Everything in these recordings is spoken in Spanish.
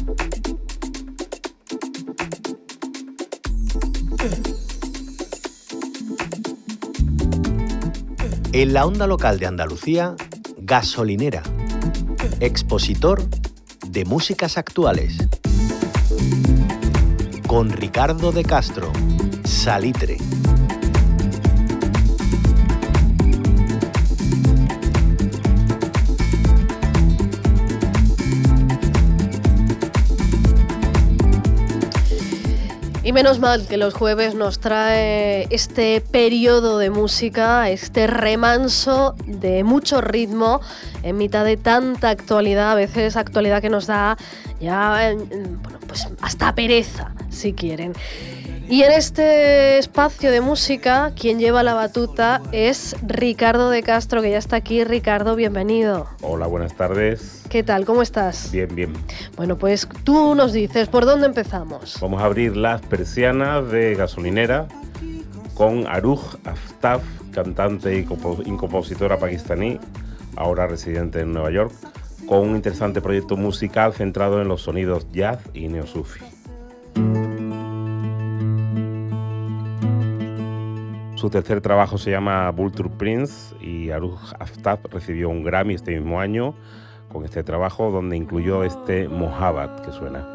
En la onda local de Andalucía, Gasolinera, expositor de músicas actuales. Con Ricardo de Castro, Salitre. Y menos mal que los jueves nos trae este periodo de música, este remanso de mucho ritmo en mitad de tanta actualidad, a veces actualidad que nos da ya, bueno, pues hasta pereza, si quieren. Y en este espacio de música, quien lleva la batuta es Ricardo de Castro, que ya está aquí. Ricardo, bienvenido. Hola, buenas tardes. ¿Qué tal? ¿Cómo estás? Bien, bien. Bueno, pues tú nos dices, ¿por dónde empezamos? Vamos a abrir las persianas de Gasolinera con Aruj Aftaf, cantante y compositora pakistaní, ahora residente en Nueva York, con un interesante proyecto musical centrado en los sonidos jazz y neo-sufi. Su tercer trabajo se llama Vulture Prince y Aruj Aftaf recibió un Grammy este mismo año con este trabajo, donde incluyó este Mohabbat que suena.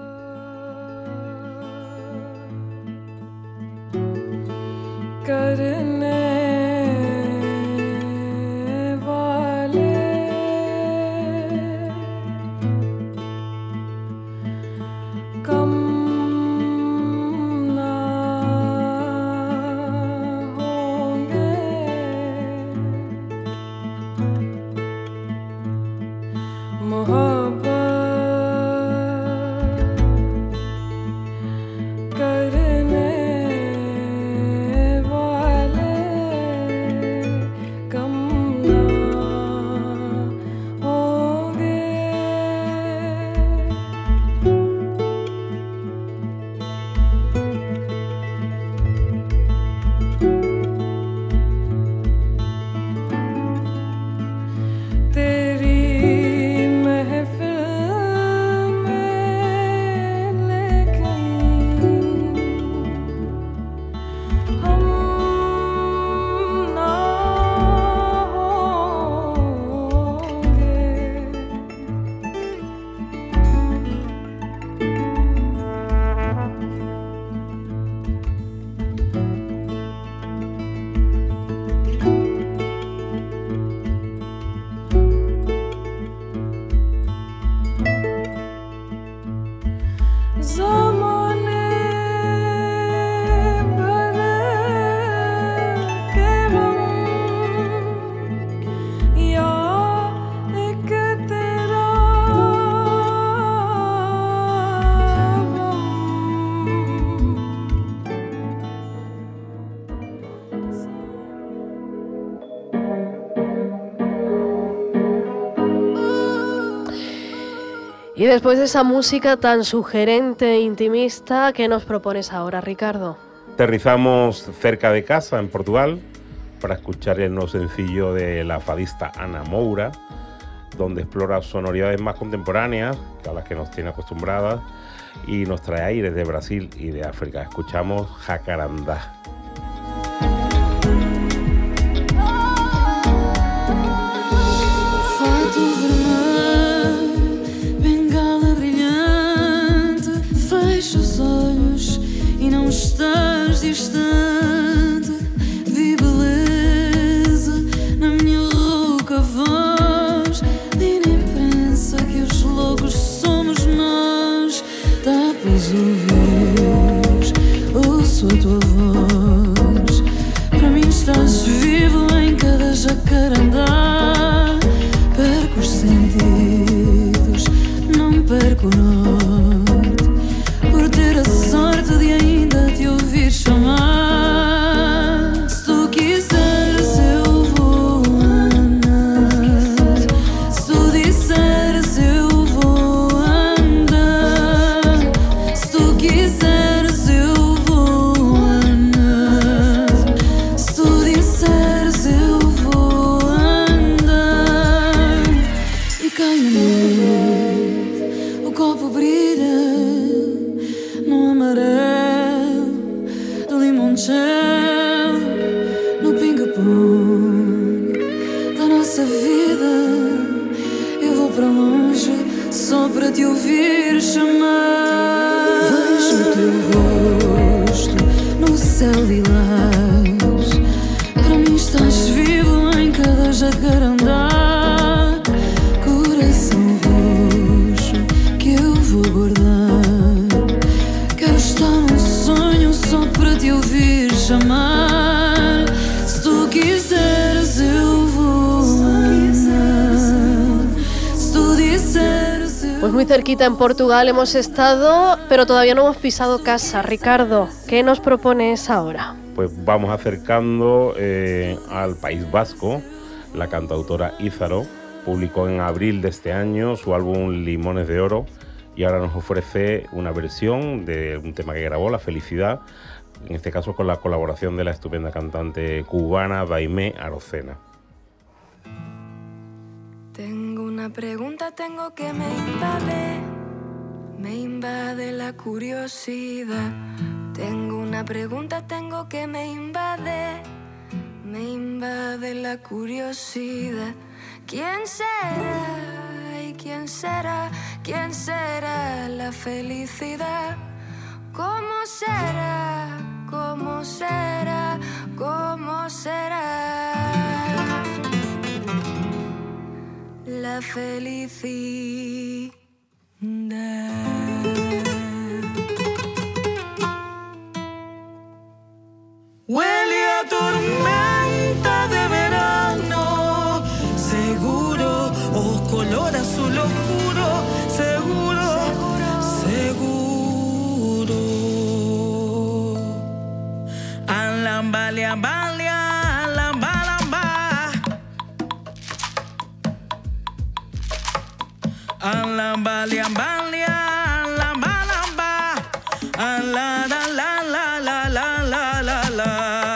Y después de esa música tan sugerente e intimista, ¿qué nos propones ahora, Ricardo? Aterrizamos cerca de casa, en Portugal, para escuchar el nuevo sencillo de la fadista Ana Moura, donde explora sonoridades más contemporáneas, a las que nos tiene acostumbradas, y nos trae aires de Brasil y de África. Escuchamos Jacarandá. Estás distante, vi beleza na minha rouca voz. Li na imprensa que os loucos somos nós. Tapa os ouvidos, ouço a tua voz. Para mim estás vivo em cada jacarandá. Perco os sentidos, não perco o norte. Por ter a sorte de ainda te ouvir chamar. Se tu quiseres eu vou andar. Se tu disseres eu vou andar. Se tu quiseres eu vou andar. Se tu disseres eu vou andar. E cai a noite, o copo corpo brilha no amarelo do limoncello, no pinga-ponga da nossa vida. Eu vou para longe só para te ouvir chamar. Vejo o teu rosto no céu lilás, para mim estás vivo em cada jacarandá. Coração roxo que eu vou guardar, quero estar num sonho só para te ouvir chamar. Se tu quiseres eu vou andar, se tu disseres eu... Pues muy cerquita en Portugal hemos estado, pero todavía no hemos pisado casa. Ricardo, ¿qué nos propones ahora? Pues vamos acercando al País Vasco. La cantautora Ízaro publicó en abril de este año su álbum Limones de Oro y ahora nos ofrece una versión de un tema que grabó, La Felicidad, en este caso con la colaboración de la estupenda cantante cubana Daimé Arocena. Tengo una pregunta, tengo que me invade la curiosidad. Tengo una pregunta, tengo que me invade la curiosidad. ¿Quién será y quién será? ¿Quién será la felicidad? ¿Cómo será? ¿Cómo será? ¿Cómo será la felicidad? Huele a tormenta de verano, seguro, o color azul oscuro, seguro, seguro. Alambalia, balia, alamba, alamba. Alambalia, balia, alamba, alamba. Ala, la, la, la, la, la, la, la, la.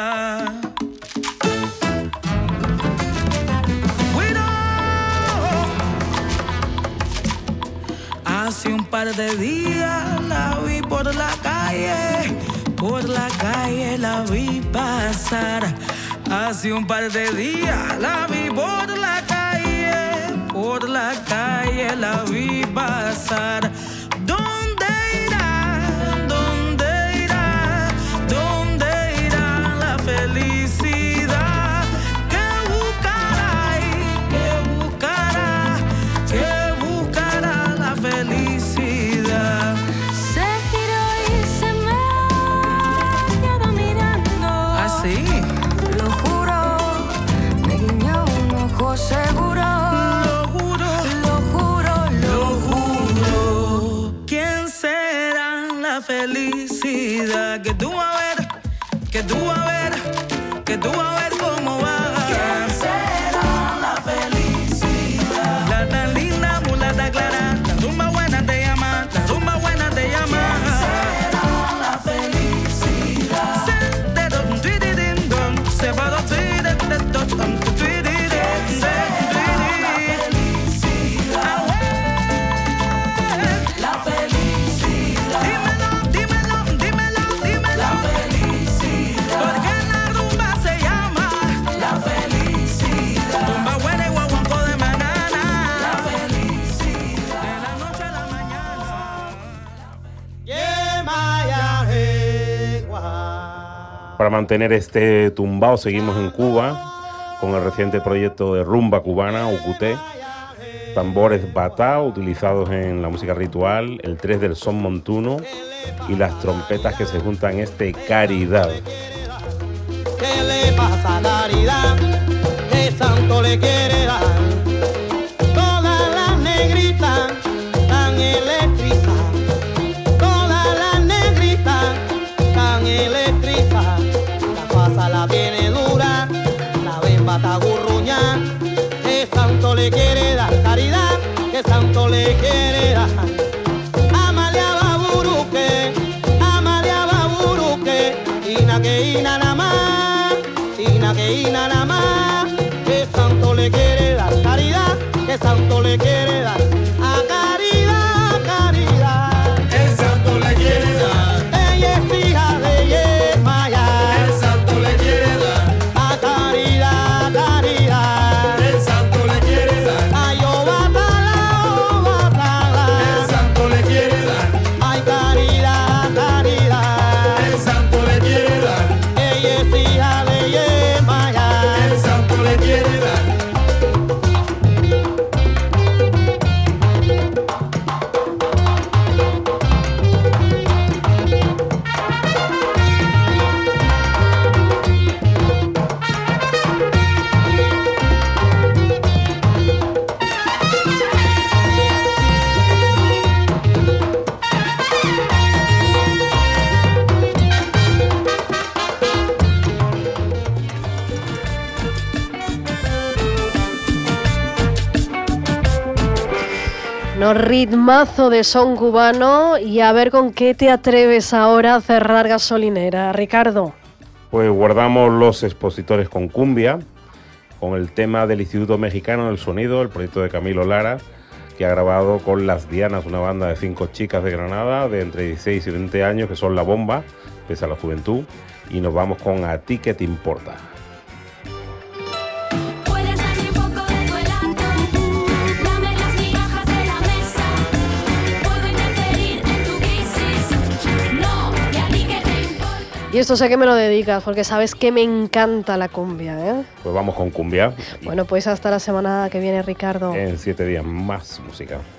Hace un par de días la vi por la calle la vi pasar. Hace un par de días la vi por la calle la vi pasar. ¿Dónde irá? ¿Dónde irá? ¿Dónde irá la felicidad? ¿Qué buscará y qué buscará? ¿Qué buscará la felicidad? Se giró y se me quedó mirando. ¿Así? Lo juro, me guiñó un ojo seguro. Lo juro, Lo juro, lo juro. ¿Quién será la felicidad? Que tú vas a ver, que tú vas a ver, que tú vas a ver cómo va. ¿Quién será la felicidad? La tan linda mulata clara, la rumba buena te llama, la rumba buena te llama. ¿Quién será la felicidad? Se va a la felicidad. Dímelo, dímelo, dímelo, dímelo. La felicidad. Porque la rumba se llama la felicidad. Rumba buena y guaguancó de banana. La felicidad. De la noche a la mañana. Para mantener este tumbao seguimos en Cuba con el reciente proyecto de rumba cubana, Ucuté. Tambores batá utilizados en la música ritual, el 3 del son montuno y las trompetas que se juntan en Caridad. ¿Qué le pasa a Caridad? ¿Qué santo le quiere dar? Todas las negritas están electrizadas, todas las negritas están electrizadas. La pasa la tiene dura, la bemba está gurruña. ¿Qué santo le quiere dar? Caridad, ¿qué santo le quiere dar? Amalia Baburuque, ina que ina nada más, ina que ina nada más. ¿Qué santo le quiere dar? Bueno, ritmazo de son cubano y a ver con qué te atreves ahora a cerrar Gasolinera, Ricardo. Pues guardamos los expositores con cumbia, con el tema del Instituto Mexicano del Sonido, el proyecto de Camilo Lara, que ha grabado con Las Dianas, una banda de 5 chicas de Granada de entre 16 y 20 años, que son la bomba, pese a la juventud, y nos vamos con A ti que te importa. Y esto sé que me lo dedicas, porque sabes que me encanta la cumbia, ¿eh? Pues vamos con cumbia. Bueno, pues hasta la semana que viene, Ricardo. En 7 días más música.